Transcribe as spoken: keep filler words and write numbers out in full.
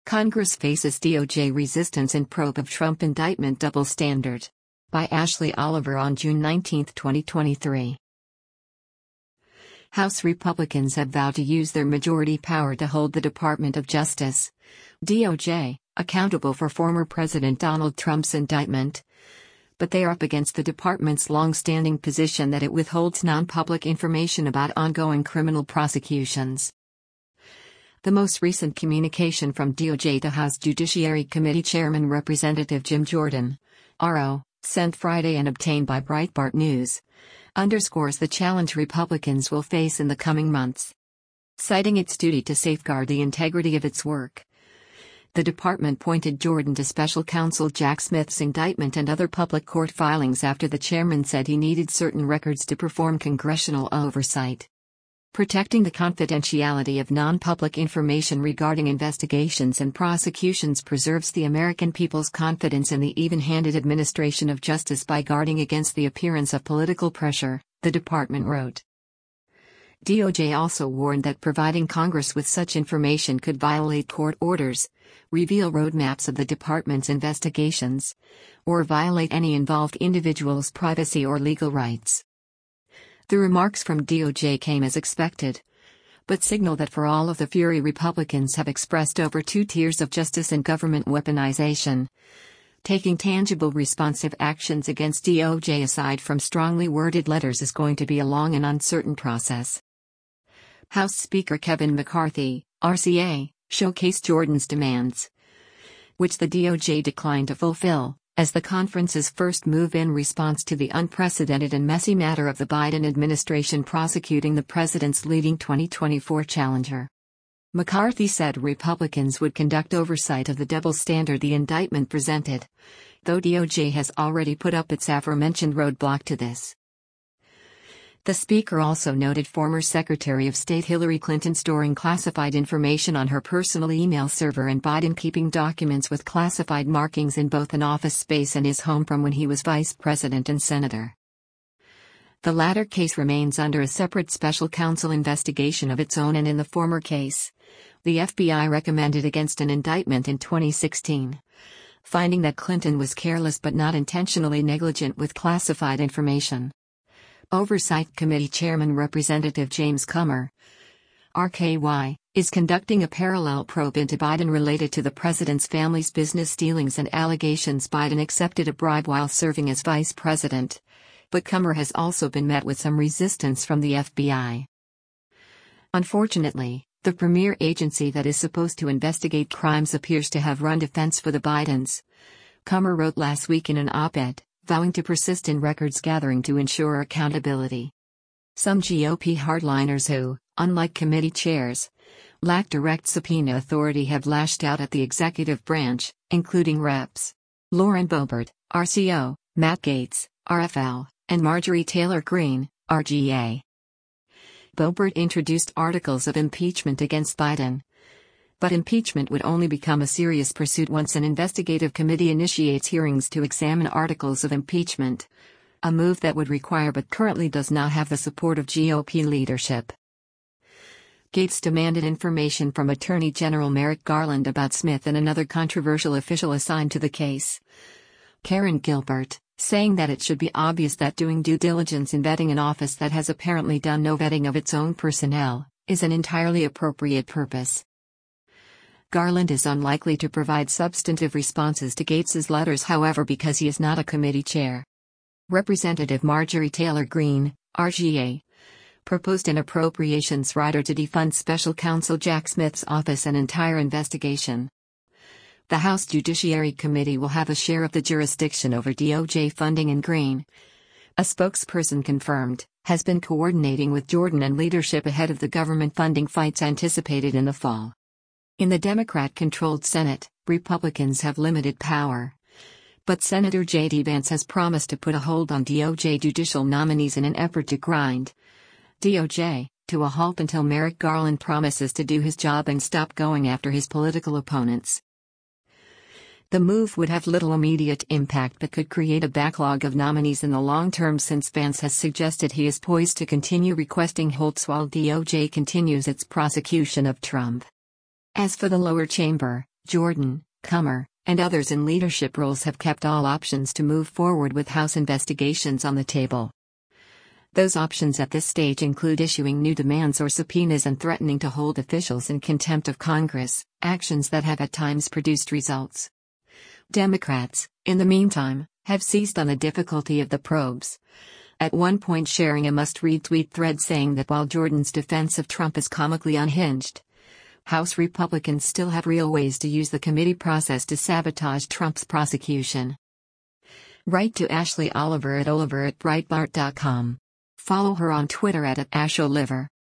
Congress faces D O J resistance in probe of Trump indictment double standard. By Ashley Oliver on June nineteenth, twenty twenty-three. House Republicans have vowed to use their majority power to hold the Department of Justice, D O J, accountable for former President Donald Trump's indictment. But they are up against the department's long-standing position that it withholds non-public information about ongoing criminal prosecutions. The most recent communication from D O J to House Judiciary Committee Chairman Representative Jim Jordan, R O, sent Friday and obtained by Breitbart News, underscores the challenge Republicans will face in the coming months. Citing its duty to safeguard the integrity of its work, the department pointed Jordan to special counsel Jack Smith's indictment and other public court filings after the chairman said he needed certain records to perform congressional oversight. Protecting the confidentiality of non-public information regarding investigations and prosecutions preserves the American people's confidence in the even-handed administration of justice by guarding against the appearance of political pressure, the department wrote. D O J also warned that providing Congress with such information could violate court orders, reveal roadmaps of the department's investigations, or violate any involved individual's privacy or legal rights. The remarks from D O J came as expected, but signal that for all of the fury Republicans have expressed over two tiers of justice and government weaponization, taking tangible responsive actions against D O J aside from strongly worded letters is going to be a long and uncertain process. House Speaker Kevin McCarthy, R C A, showcased Jordan's demands, which the D O J declined to fulfill, as the conference's first move in response to the unprecedented and messy matter of the Biden administration prosecuting the president's leading twenty twenty-four challenger. McCarthy said Republicans would conduct oversight of the double standard the indictment presented, though D O J has already put up its aforementioned roadblock to this. The speaker also noted former Secretary of State Hillary Clinton storing classified information on her personal email server and Biden keeping documents with classified markings in both an office space and his home from when he was vice president and senator. The latter case remains under a separate special counsel investigation of its own, and in the former case, the F B I recommended against an indictment in twenty sixteen, finding that Clinton was careless but not intentionally negligent with classified information. Oversight Committee Chairman Representative James Comer, R K Y, is conducting a parallel probe into Biden related to the president's family's business dealings and allegations Biden accepted a bribe while serving as vice president, but Comer has also been met with some resistance from the F B I. Unfortunately, the premier agency that is supposed to investigate crimes appears to have run defense for the Bidens, Comer wrote last week in an op-ed, vowing to persist in records gathering to ensure accountability. Some G O P hardliners who, unlike committee chairs, lack direct subpoena authority have lashed out at the executive branch, including Reps Lauren Boebert, R C O, Matt Gaetz, R F L, and Marjorie Taylor Greene, R G A. Boebert introduced articles of impeachment against Biden. But impeachment would only become a serious pursuit once an investigative committee initiates hearings to examine articles of impeachment, a move that would require but currently does not have the support of G O P leadership. Gaetz demanded information from Attorney General Merrick Garland about Smith and another controversial official assigned to the case, Karen Gilbert, saying that it should be obvious that doing due diligence in vetting an office that has apparently done no vetting of its own personnel is an entirely appropriate purpose. Garland is unlikely to provide substantive responses to Gaetz's letters, however, because he is not a committee chair. Representative Marjorie Taylor Greene, R G A, proposed an appropriations rider to defund special counsel Jack Smith's office and entire investigation. The House Judiciary Committee will have a share of the jurisdiction over D O J funding, and Greene, a spokesperson confirmed, has been coordinating with Jordan and leadership ahead of the government funding fights anticipated in the fall. In the Democrat-controlled Senate, Republicans have limited power. But Senator J D Vance has promised to put a hold on D O J judicial nominees in an effort to grind D O J to a halt until Merrick Garland promises to do his job and stop going after his political opponents. The move would have little immediate impact but could create a backlog of nominees in the long term, since Vance has suggested he is poised to continue requesting holds while D O J continues its prosecution of Trump. As for the lower chamber, Jordan, Comer, and others in leadership roles have kept all options to move forward with House investigations on the table. Those options at this stage include issuing new demands or subpoenas and threatening to hold officials in contempt of Congress, actions that have at times produced results. Democrats, in the meantime, have seized on the difficulty of the probes. At one point sharing a must-read tweet thread saying that while Jordan's defense of Trump is comically unhinged, House Republicans still have real ways to use the committee process to sabotage Trump's prosecution. Write to Ashley Oliver at oliver at breitbart dot com. Follow her on Twitter at, at asholiver.